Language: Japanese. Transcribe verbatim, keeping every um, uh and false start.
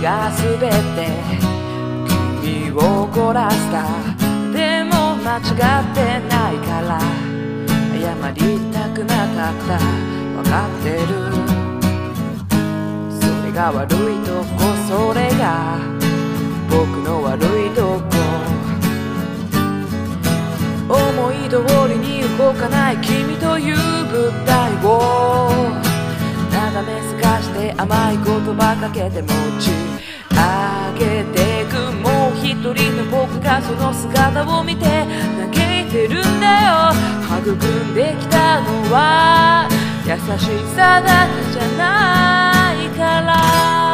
が全て君を怒らせた。でも間違ってないから謝りたくなかった。分かってる、それが悪いとこ、それが僕の悪いとこ。思い通りに動かない君という物体を眺めすかして甘い言葉かけて持ち上げてく。もう一人の僕がその姿を見て嘆いてるんだよ。育んできたのは優しさだけじゃないから。